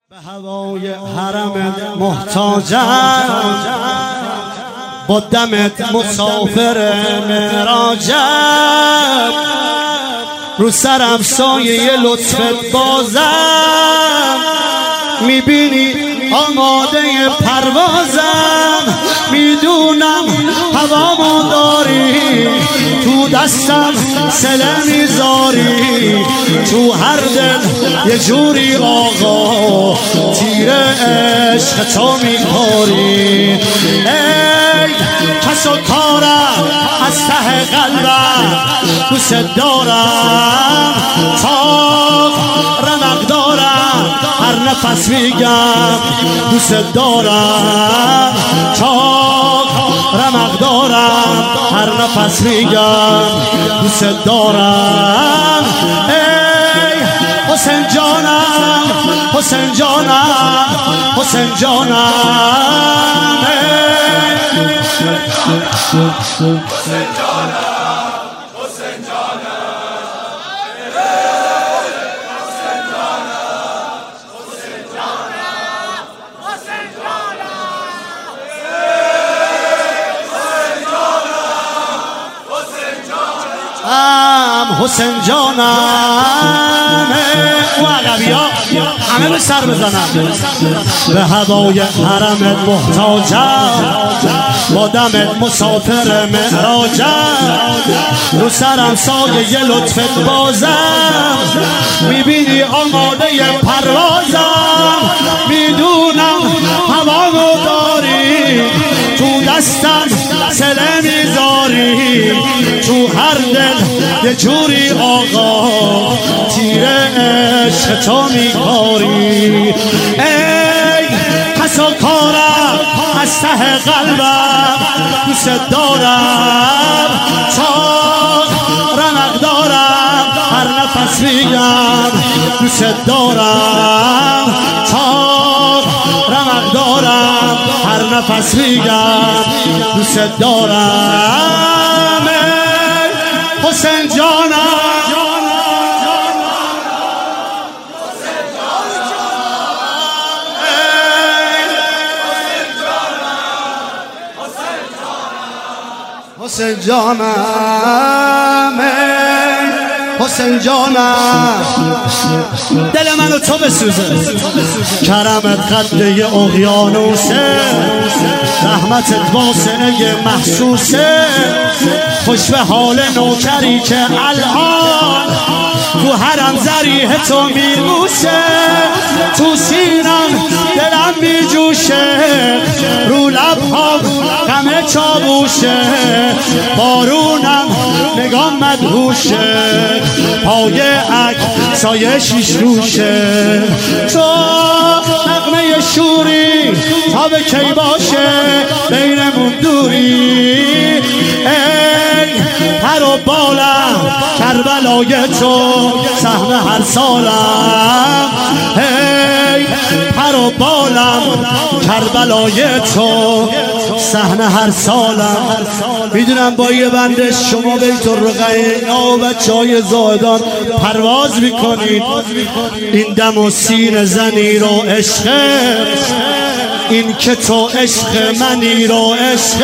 به هوای حرمت محتاجم، با دمت مسافر معراجم، رو سرم سایه لطفت بازم، میبینی آماده پروازم، میدونم هوامو داری، تو دستم سله میذاری، تو هر دل یه جوری آقا تیر عشق تو میخوری. ای کس و کارم از ته قلبم دوست دارم، تا رمق دارم هر نفس میگم دوست دارم، تا رمق دارم هر نفس میگم دوست دارم. ای حسین جانم، حسین جانم، حسین جانم، حسین جانم. حسین جانم و عقبیا همه به سر بزنم، به هوای حرمت محتاجم، با دمت مسافر معراجم، رو سرم سایه لطفت بازم، میبینی آماده پروازم، میدونم هوامو داری، تو دستم سله میذاری، تو هر دل یه جوری آقا تیر عشق تو میکاری. ای کس و کارم از ته قلبم دوست دارم، تا رمق دارم هر نفس میگم دوست دارم، تا رمق دارم هر نفس میگم دوست دارم. حسین جانم، حسین جانم، حسین جانم، دل منو تو بسوزه، کرمت قده اقیانوسه، رحمتت واسعه محسوسه، خوش به حال نوکری که الان تو حرم ذریح تو میبوسه، تو سینم دلم میجوشه، رو لبهام غم چاووشه، بارونم نگام مدهوشه، پای عکسای شیش روشه، تو نغمه شوری تا به کی باشه بینمون دوری. ای پر و بالم کربلای تو سهم هر سالم، ای پر و بالم کربلای تو صحنه هر سالم. میدونم با یه بنده شما بیت الرقیع و بچه‌های زاهدان پرواز میکنید، این دم و سین زنی رو عشق، این که تو عشق منی رو عشق،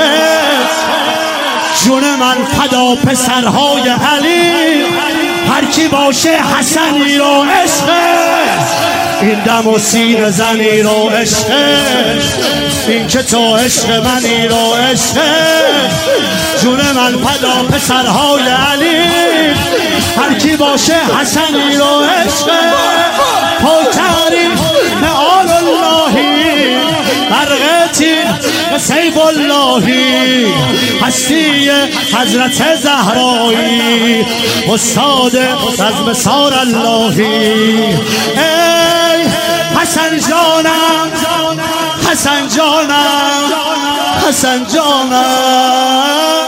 جون من فدا پسرهای علی، هر کی باشه حسنی رو عشق، این دم و سین زنی رو عشق، این که تو عشق منی رو عشق، جون من فدا پسرهای علی، هر کی باشه حسنی رو عشق، پاکترین نعال اللهی، برقتی سیف اللهی، هستی حضرت زهرایی، استاد رزم سار اللهی. ای حسن جانم، حسن جانم، حسن جانم.